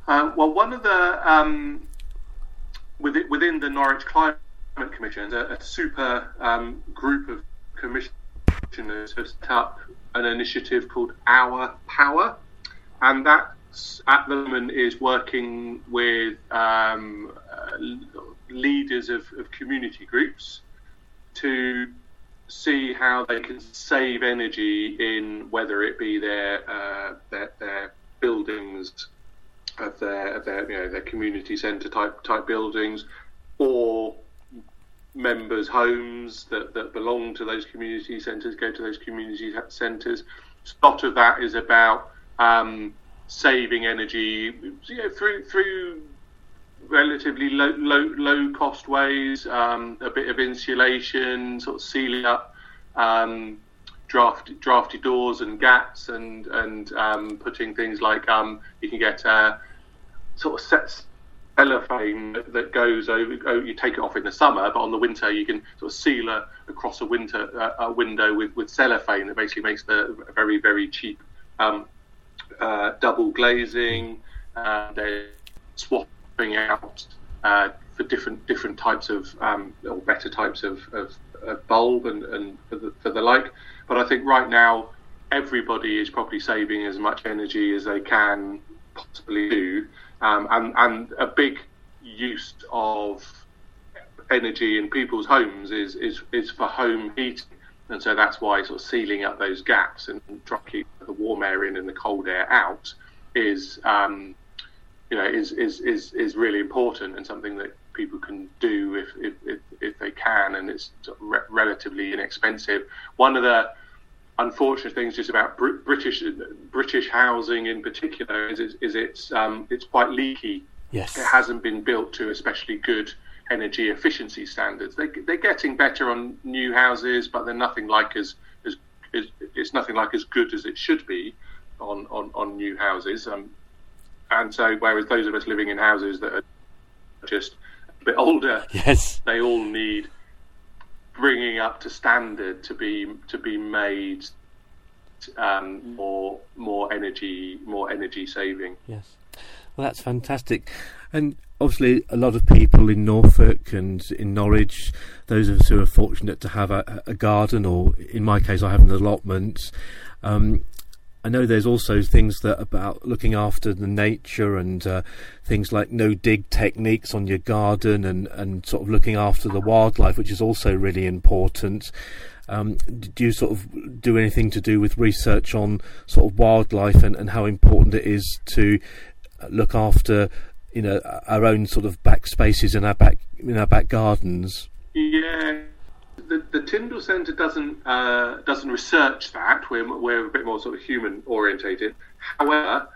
Well, one of the within the Norwich Climate Commission, a super group of commissioners have set up an initiative called Our Power, and that at the moment is working with leaders of community groups to see how they can save energy in whether it be their buildings of their community centre type buildings, or members' homes that belong to those community centres, go to those community centres. A lot of that is about saving energy, through relatively low cost ways, a bit of insulation, sort of sealing up drafty doors and gaps, and putting things like you can get sort of set cellophane that goes over. You take it off in the summer, but on the winter you can sort of seal across a window with cellophane that basically makes the very, very cheap double glazing. They're swapping out for different types of or better types of bulb and for the like. But I think right now everybody is probably saving as much energy as they can possibly do, and a big use of energy in people's homes is for home heating, and so that's why sort of sealing up those gaps and trying to keep the warm air in and the cold air out is really important, and something that people can do if they can, and it's sort of relatively inexpensive. One of the unfortunate things just about British housing in particular is it's quite leaky. Yes, it hasn't been built to especially good energy efficiency standards. They're getting better on new houses, but they're nothing like as good as it should be on new houses. And so, whereas those of us living in houses that are just a bit older, yes, they all need bringing up to standard to be made more energy saving. Yes, well, that's fantastic. And obviously, a lot of people in Norfolk and in Norwich, those of us who are fortunate to have a garden, or in my case, I have an allotment. I know there's also things that about looking after the nature and things like no-dig techniques on your garden, and sort of looking after the wildlife, which is also really important. Do you sort of do anything to do with research on sort of wildlife and how important it is to look after, our own sort of back spaces in our back gardens? Yeah. The Tyndall Centre doesn't research that. We're a bit more sort of human orientated. However,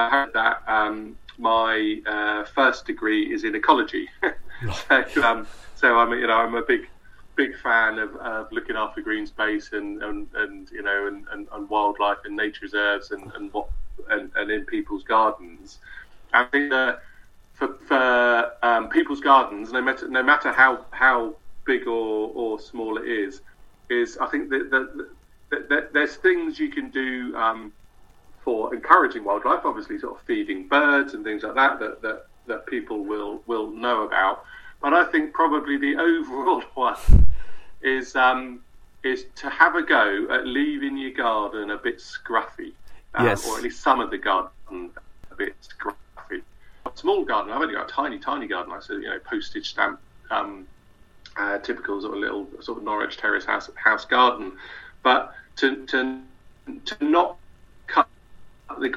my first degree is in ecology, so I'm a big fan of looking after green space and wildlife and nature reserves and in people's gardens. I think that for people's gardens, no matter how big or small it is I think that there's things you can do for encouraging wildlife, obviously sort of feeding birds and things like that people will know about. But I think probably the overall one is to have a go at leaving your garden a bit scruffy, yes, or at least some of the garden a bit scruffy. A small garden, I've only got a tiny garden, like postage stamp. Typical sort of little sort of Norwich terrace house garden, but to not cut the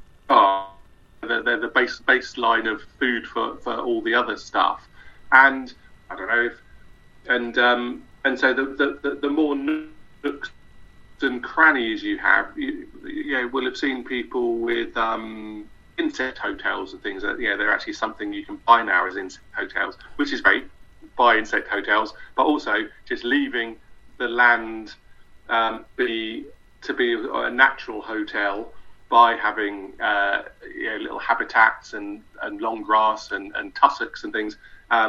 baseline of food for all the other stuff, and I don't know and so the more nooks and crannies you have, you will have seen people with insect hotels and things. They're actually something you can buy now as insect hotels, which is great. Buy insect hotels, but also just leaving the land be a natural hotel by having little habitats and long grass and tussocks and things.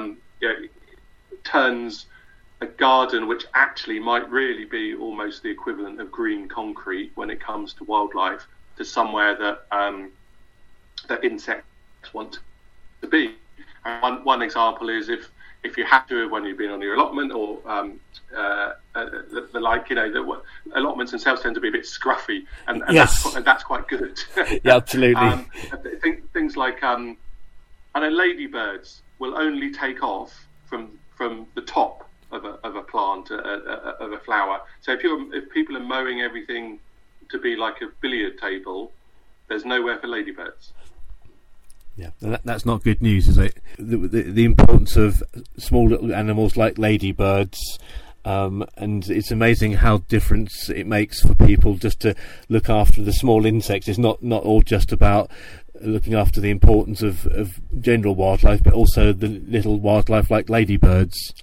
Turns a garden, which actually might really be almost the equivalent of green concrete when it comes to wildlife, to somewhere that insects wildlife want to be. And one example is if you have to, when you've been on your allotment, or the like, the allotments themselves tend to be a bit scruffy, and yes, that's quite good. Yeah, absolutely. I think things like I know ladybirds will only take off from the top of a plant, of a flower. So if people are mowing everything to be like a billiard table, there's nowhere for ladybirds. Yeah, that's not good news, is it? The importance of small little animals like ladybirds, and it's amazing how difference it makes for people just to look after the small insects. It's not all just about looking after the importance of general wildlife, but also the little wildlife like ladybirds.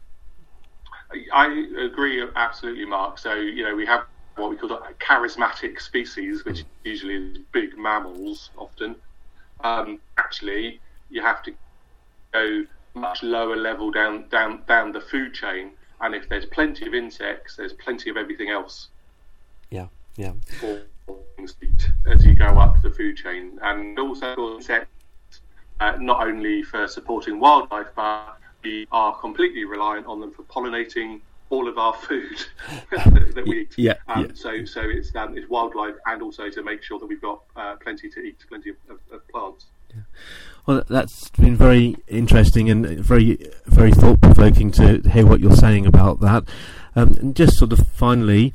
I agree absolutely, Mark. So, we have what we call charismatic species, which usually is big mammals often. Actually, you have to go much lower level down the food chain, and if there's plenty of insects, there's plenty of everything else. Yeah. For things to eat as you go up the food chain, and also for insects, not only for supporting wildlife, but we are completely reliant on them for pollinating all of our food that we eat. Yeah. So it's wildlife, and also to make sure that we've got plenty to eat, plenty of plants. Yeah. Well, that's been very interesting and very, very thought-provoking to hear what you're saying about that. And just sort of finally,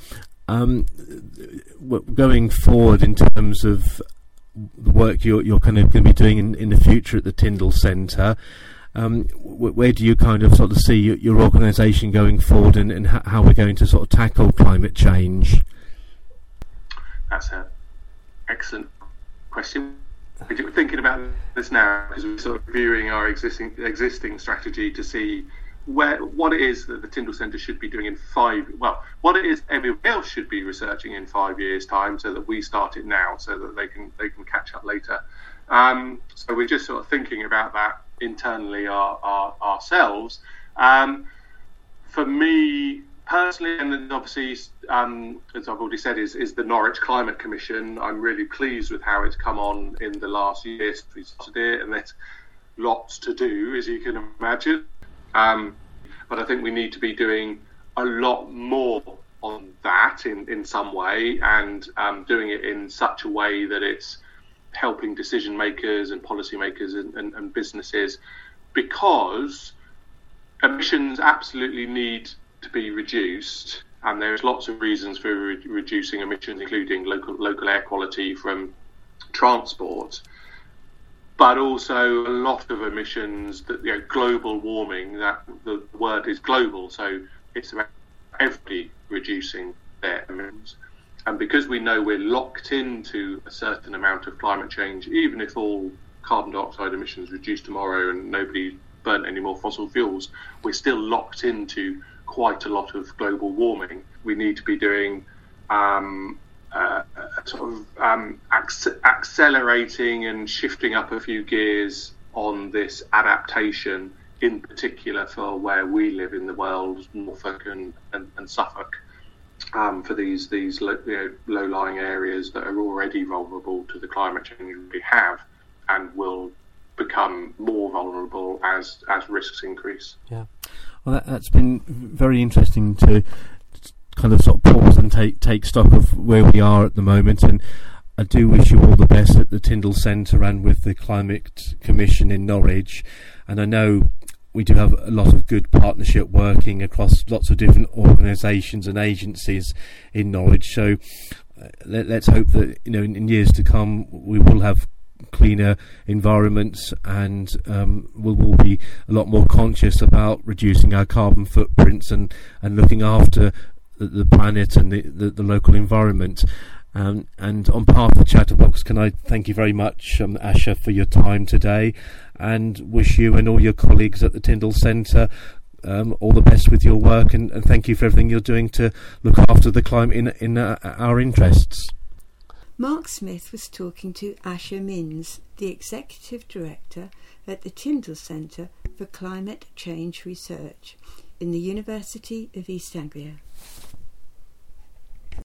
going forward in terms of the work you're kind of going to be doing in the future at the Tyndall Centre, where do you kind of sort of see your organisation going forward, and how we're going to sort of tackle climate change? That's an excellent question. We're thinking about this now because we're sort of reviewing our existing strategy to see what it is that the Tyndall Centre should be doing what it is everyone else should be researching in 5 years' time, so that we start it now, so that they can catch up later. So we're just sort of thinking about that internally ourselves. For me personally, and then obviously, as I've already said, is the Norwich Climate Commission. I'm really pleased with how it's come on in the last year since we started it, and there's lots to do, as you can imagine. But I think we need to be doing a lot more on that in some way, and doing it in such a way that it's helping decision makers and policy makers and businesses, because emissions absolutely need to be reduced, and there's lots of reasons for reducing emissions, including local air quality from transport, but also a lot of emissions that global warming, that the word is global, so it's about everybody reducing their emissions. And because we know we're locked into a certain amount of climate change, even if all carbon dioxide emissions reduce tomorrow and nobody burnt any more fossil fuels, we're still locked into quite a lot of global warming. We need to be doing accelerating and shifting up a few gears on this adaptation, in particular for where we live in the world, Norfolk and Suffolk, for these low-lying areas that are already vulnerable to the climate change we have, and will become more vulnerable as risks increase. Yeah, well, that's been very interesting to kind of sort of pause and take stock of where we are at the moment, and I do wish you all the best at the Tyndall Centre and with the Climate Commission in Norwich. And I know we do have a lot of good partnership working across lots of different organisations and agencies in Norwich. So let's hope that in years to come we will have cleaner environments, and we'll be a lot more conscious about reducing our carbon footprints and looking after the planet and the local environment. And on behalf of the Chatterbox, can I thank you very much, Asha, for your time today, and wish you and all your colleagues at the Tyndall Centre all the best with your work, and thank you for everything you're doing to look after the climate in our interests. Mark Smith was talking to Asha Minns, the Executive Director at the Tyndall Centre for Climate Change Research in the University of East Anglia.